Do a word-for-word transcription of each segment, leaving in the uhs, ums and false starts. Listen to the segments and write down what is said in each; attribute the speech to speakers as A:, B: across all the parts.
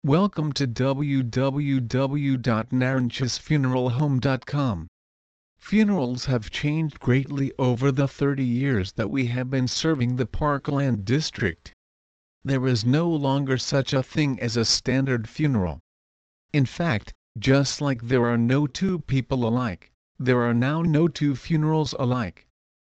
A: Welcome to w w w dot naranchas funeral home dot com. Funerals have changed greatly over the thirty years that we have been serving the Parkland district. There is no longer such a thing as a standard funeral. In fact, just like there are no two people alike, there are now no two funerals alike.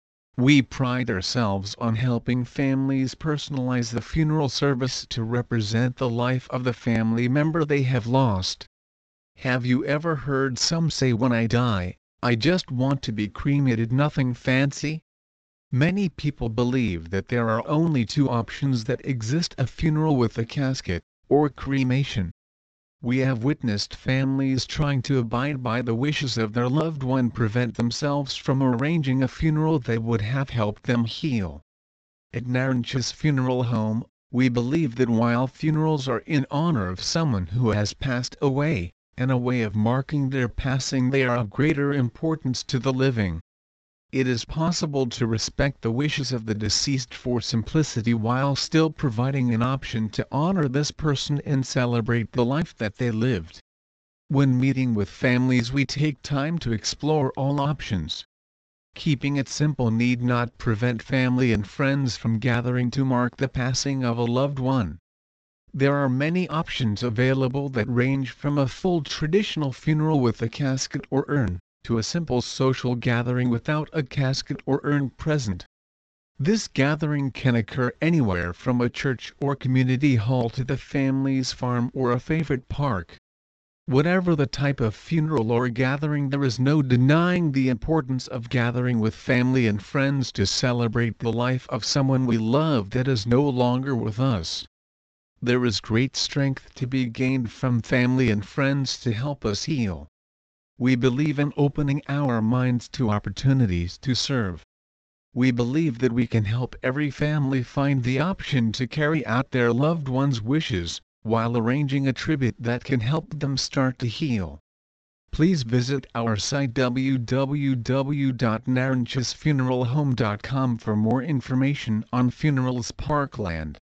A: We pride ourselves on helping families personalize the funeral service to represent the life of the family member they have lost. Have you ever heard some say, "When I die, I just want to be cremated, nothing fancy"? Many people believe that there are only two options that exist: a funeral with a casket, or cremation. We have witnessed families trying to abide by the wishes of their loved one prevent themselves from arranging a funeral that would have helped them heal. At Naranchas Funeral Home, we believe that while funerals are in honor of someone who has passed away, and a way of marking their passing, they are of greater importance to the living. It is possible to respect the wishes of the deceased for simplicity while still providing an option to honor this person and celebrate the life that they lived. When meeting with families, we take time to explore all options. Keeping it simple need not prevent family and friends from gathering to mark the passing of a loved one. There are many options available that range from a full traditional funeral with a casket or urn, to a simple social gathering without a casket or urn present. This gathering can occur anywhere from a church or community hall to the family's farm or a favorite park. Whatever the type of funeral or gathering, there is no denying the importance of gathering with family and friends to celebrate the life of someone we love that is no longer with us. There is great strength to be gained from family and friends to help us heal. We believe in opening our minds to opportunities to serve. We believe that we can help every family find the option to carry out their loved one's wishes, while arranging a tribute that can help them start to heal. Please visit our site w w w dot naranchas funeral home dot com for more information on Funerals Parkland.